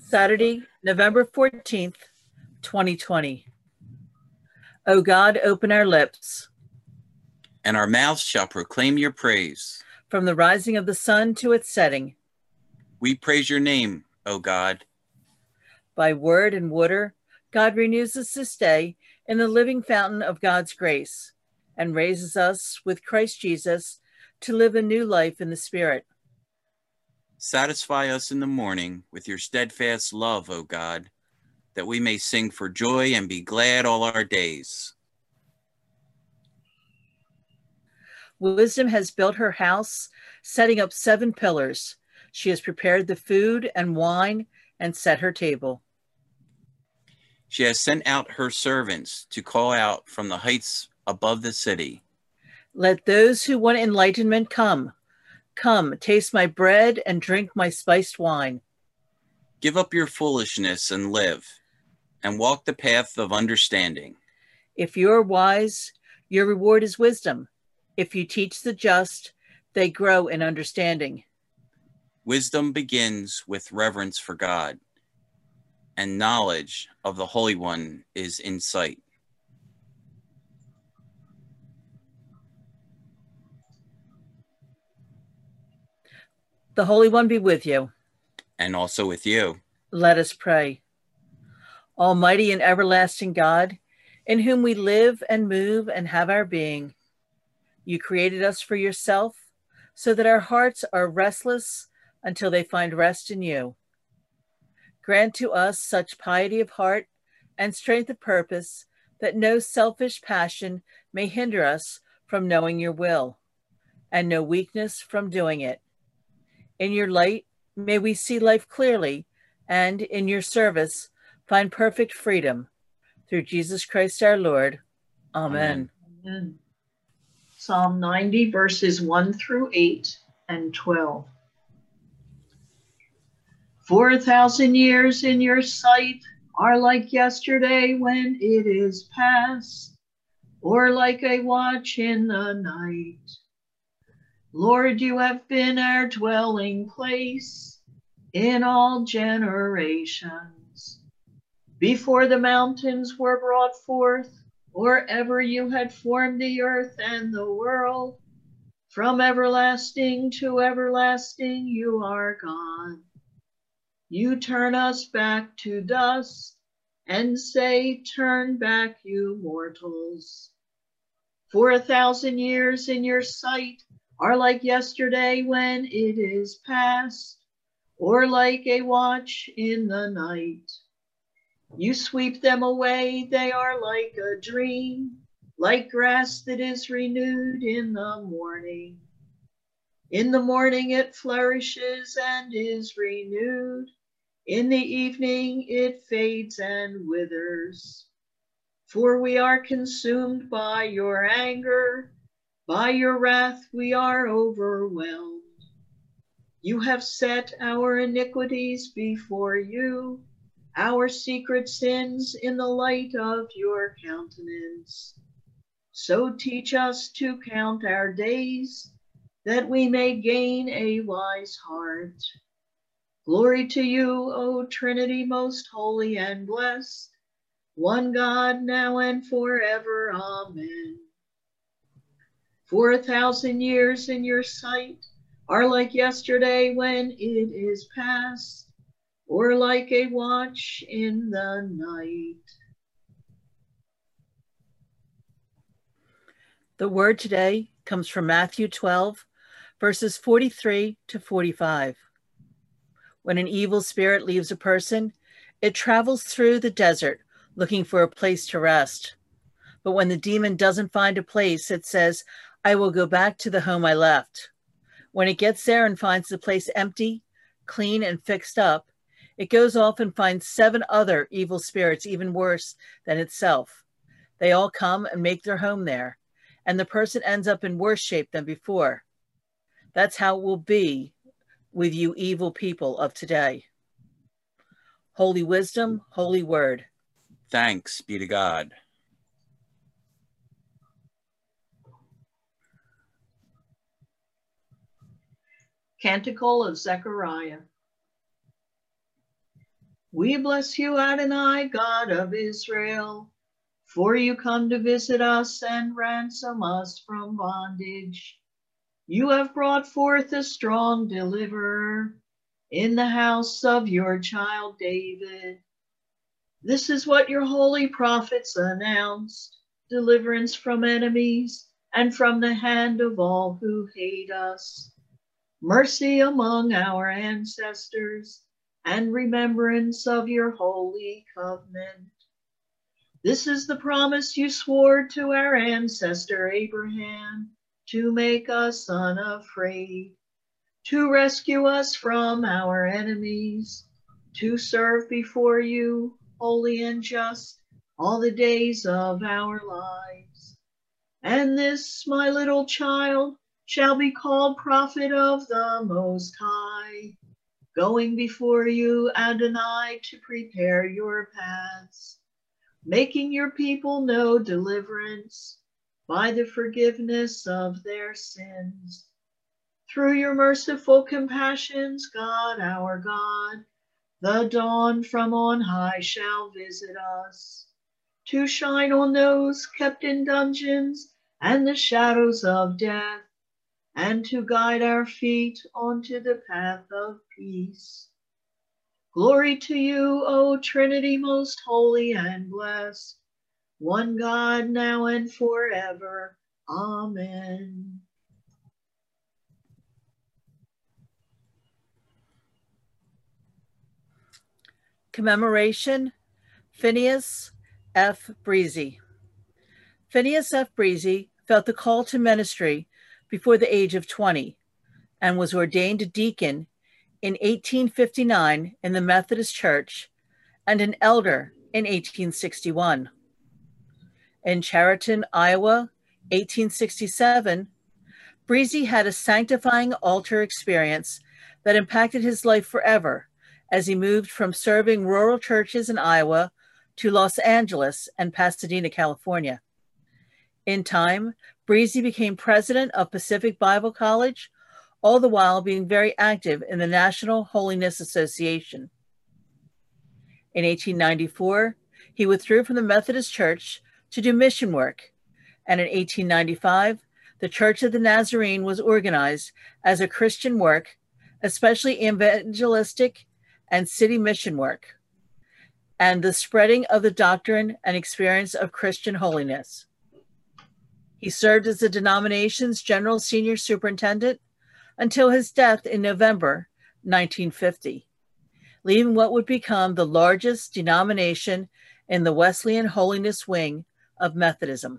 Saturday, November 14th, 2020. O God, open our lips. And our mouths shall proclaim your praise. From the rising of the sun to its setting. We praise your name, O God. By word and water, God renews us this day in the living fountain of God's grace and raises us with Christ Jesus to live a new life in the Spirit. Satisfy us in the morning with your steadfast love, O God, that we may sing for joy and be glad all our days. Wisdom has built her house, setting up 7 pillars. She has prepared the food and wine and set her table. She has sent out her servants to call out from the heights above the city. Let those who want enlightenment come. Come, taste my bread and drink my spiced wine. Give up your foolishness and live, and walk the path of understanding. If you are wise, your reward is wisdom. If you teach the just, they grow in understanding. Wisdom begins with reverence for God, and knowledge of the Holy One is insight. The Holy One be with you. And also with you. Let us pray. Almighty and everlasting God, in whom we live and move and have our being, you created us for yourself so that our hearts are restless until they find rest in you. Grant to us such piety of heart and strength of purpose that no selfish passion may hinder us from knowing your will, and no weakness from doing it. In your light, may we see life clearly, and in your service, find perfect freedom. Through Jesus Christ our Lord. Amen. Amen. Psalm 90, verses 1 through 8 and 12. 4,000 years in your sight are like yesterday when it is past, or like a watch in the night. Lord, you have been our dwelling place in all generations. Before the mountains were brought forth, or ever you had formed the earth and the world, from everlasting to everlasting you are God. You turn us back to dust and say, turn back, you mortals. 4,000 years in your sight are like yesterday when it is past, or like a watch in the night. You sweep them away, they are like a dream, like grass that is renewed in the morning. In the morning it flourishes and is renewed. In the evening it fades and withers. For we are consumed by your anger, by your wrath we are overwhelmed. You have set our iniquities before you, our secret sins in the light of your countenance. So teach us to count our days, that we may gain a wise heart. Glory to you, O Trinity, most holy and blessed, one God, now and forever. Amen. 4,000 years in your sight are like yesterday when it is past, or like a watch in the night. The word today comes from Matthew 12, verses 43 to 45. When an evil spirit leaves a person, it travels through the desert looking for a place to rest. But when the demon doesn't find a place, it says, I will go back to the home I left. When it gets there and finds the place empty, clean, and fixed up, it goes off and finds 7 other evil spirits even worse than itself. They all come and make their home there, and the person ends up in worse shape than before. That's how it will be with you evil people of today. Holy wisdom, holy word. Thanks be to God. Canticle of Zechariah. We bless you, Adonai, God of Israel, for you come to visit us and ransom us from bondage. You have brought forth a strong deliverer in the house of your child David. This is what your holy prophets announced, deliverance from enemies and from the hand of all who hate us, mercy among our ancestors, and remembrance of your holy covenant. This is the promise you swore to our ancestor Abraham, to make us unafraid, to rescue us from our enemies, to serve before you, holy and just, all the days of our lives. And this, my little child, shall be called prophet of the Most High, going before you, Adonai, to prepare your paths, making your people know deliverance by the forgiveness of their sins. Through your merciful compassions, God, our God, the dawn from on high shall visit us, to shine on those kept in dungeons and the shadows of death, and to guide our feet onto the path of peace. Glory to you, O Trinity, most holy and blessed, one God, now and forever. Amen. Commemoration, Phineas F. Breezy. Phineas F. Breezy felt the call to ministry before the age of 20 and was ordained a deacon in 1859 in the Methodist Church and an elder in 1861. In Chariton, Iowa, 1867, Breezy had a sanctifying altar experience that impacted his life forever as he moved from serving rural churches in Iowa to Los Angeles and Pasadena, California. In time, Breezy became president of Pacific Bible College, all the while being very active in the National Holiness Association. In 1894, he withdrew from the Methodist Church to do mission work, and in 1895, the Church of the Nazarene was organized as a Christian work, especially evangelistic and city mission work, and the spreading of the doctrine and experience of Christian holiness. He served as the denomination's general senior superintendent until his death in November 1950, leaving what would become the largest denomination in the Wesleyan holiness wing of Methodism.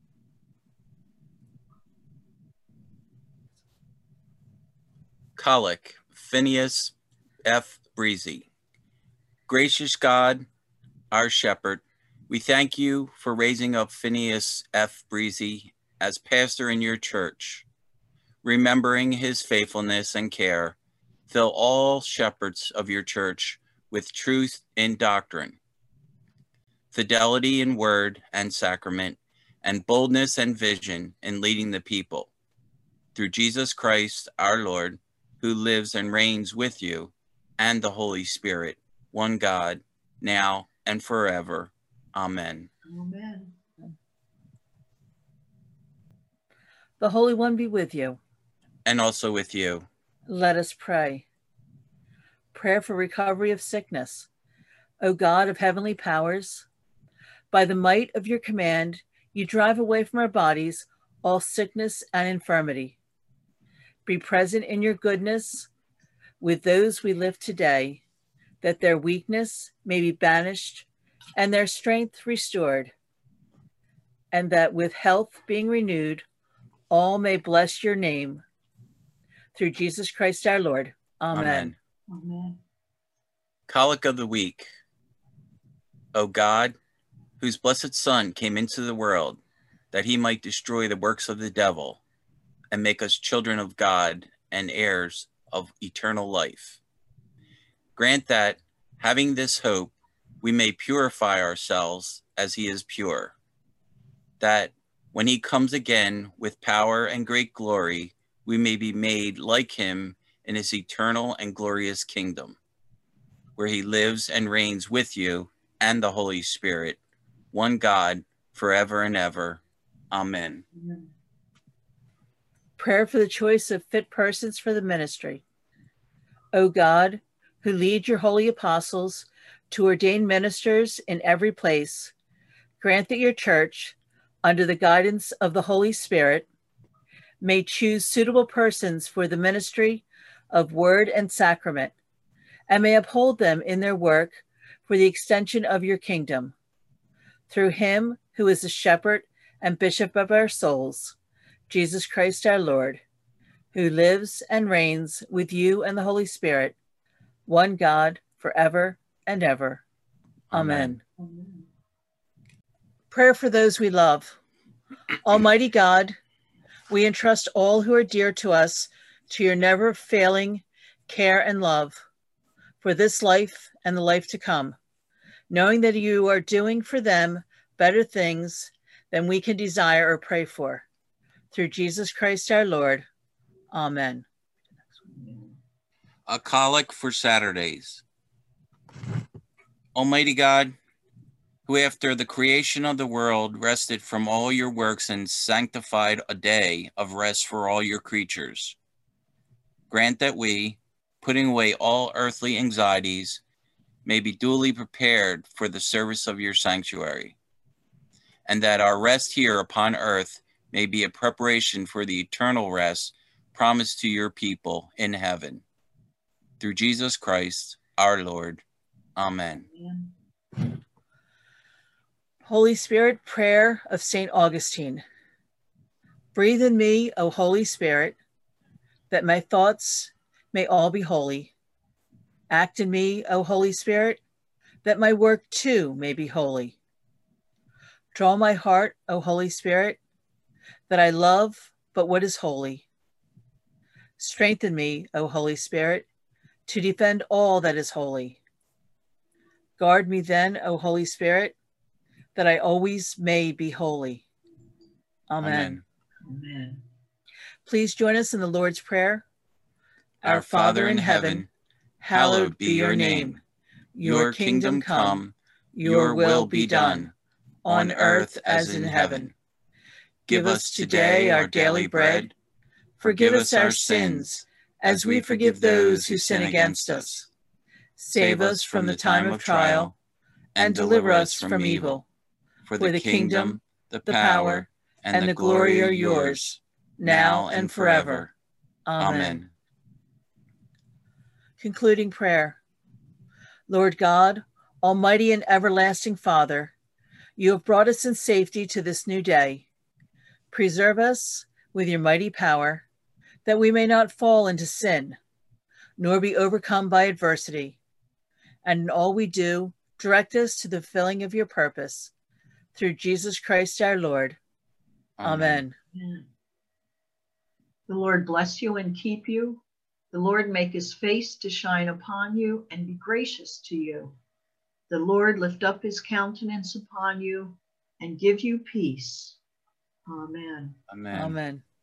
Collect, Phineas F. Breezy. Gracious God, our shepherd, we thank you for raising up Phineas F. Breezy as pastor in your church. Remembering his faithfulness and care, fill all shepherds of your church with truth in doctrine, fidelity in word and sacrament, and boldness and vision in leading the people. Through Jesus Christ, our Lord, who lives and reigns with you, and the Holy Spirit, one God, now and forever. Amen. Amen. The Holy One be with you. And also with you. Let us pray. Prayer for recovery of sickness. O God of heavenly powers, by the might of your command, you drive away from our bodies all sickness and infirmity. Be present in your goodness with those we live today, that their weakness may be banished and their strength restored, and that with health being renewed, all may bless your name. Through Jesus Christ our Lord. Amen. Amen. Collect of the Week. O God, whose blessed Son came into the world, that he might destroy the works of the devil, and make us children of God and heirs of eternal life. Grant that, having this hope, we may purify ourselves as he is pure, that when he comes again with power and great glory, we may be made like him in his eternal and glorious kingdom. where he lives and reigns with you and the Holy Spirit, one God, forever and ever. Amen. Amen. Prayer for the choice of fit persons for the ministry. O God, who lead your holy apostles to ordain ministers in every place, grant that your church, under the guidance of the Holy Spirit, may choose suitable persons for the ministry of word and sacrament, and may uphold them in their work for the extension of your kingdom. Through him who is the shepherd and bishop of our souls, Jesus Christ our Lord, who lives and reigns with you and the Holy Spirit, one God, forever and ever. Amen. Amen. Prayer for those we love. Almighty God, we entrust all who are dear to us to your never-failing care and love for this life and the life to come, knowing that you are doing for them better things than we can desire or pray for. Through Jesus Christ our Lord. Amen. A collect for Saturdays. Almighty God, who after the creation of the world rested from all your works and sanctified a day of rest for all your creatures, grant that we, putting away all earthly anxieties, may be duly prepared for the service of your sanctuary, and that our rest here upon earth may be a preparation for the eternal rest promised to your people in heaven. Through Jesus Christ, our Lord. Amen. Amen. Holy Spirit, prayer of St. Augustine. Breathe in me, O Holy Spirit, that my thoughts may all be holy. Act in me, O Holy Spirit, that my work too may be holy. Draw my heart, O Holy Spirit, that I love but what is holy. Strengthen me, O Holy Spirit, to defend all that is holy. Guard me then, O Holy Spirit, that I always may be holy. Amen. Amen. Please join us in the Lord's Prayer. Our Father in heaven, hallowed be your name. Your kingdom come, your will be done, on earth as in heaven. Give us today our daily bread. Forgive us our sins, as we forgive those who sin against us. Save us from the time of trial, and deliver us from evil. For the kingdom, the power, and the glory are yours, now and forever. Amen. Concluding prayer. Lord God, Almighty and everlasting Father, you have brought us in safety to this new day. Preserve us with your mighty power, that we may not fall into sin, nor be overcome by adversity. And in all we do, direct us to the fulfilling of your purpose. Through Jesus Christ our Lord. Amen. Amen. The Lord bless you and keep you. The Lord make his face to shine upon you and be gracious to you. The Lord lift up his countenance upon you and give you peace. Amen. Amen. Amen.